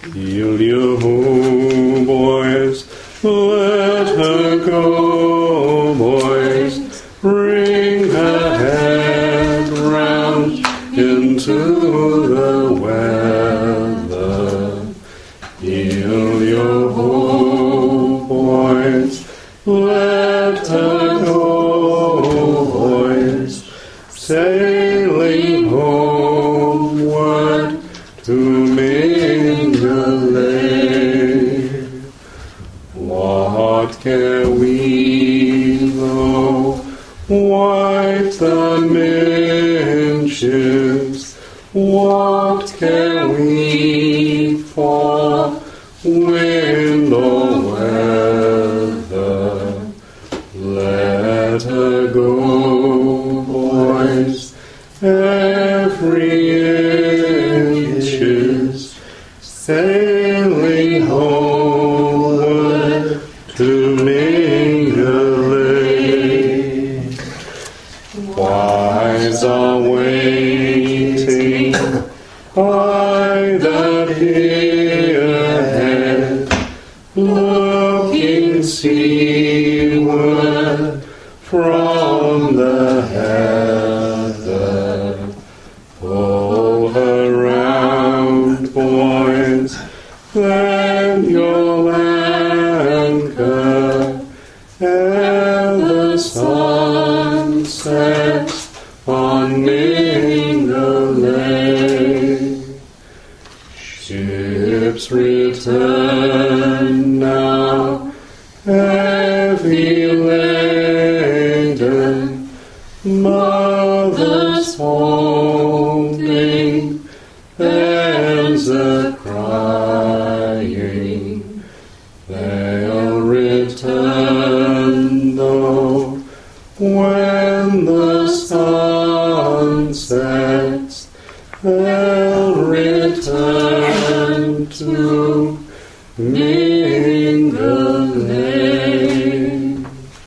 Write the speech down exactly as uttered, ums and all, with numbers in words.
Yield your home, boys, let her go, boys, bring her head round into the weather. Yield your home, boys, let her go, boys, sailing homeward to Mingalay. What care we though wipe the minches? What care we for wind or weather? Let her go, boys, every inch is sailing homeward to Mingalay. Wives are waiting by the pier, looking seaward from the heather. Pull her round, boys, then you'll anchor ere the sun sets on Mingalay. Ships return now, heavy laden, mothers holding, babes a-crying. They'll return though when the sun sets. They'll return to Mingalay.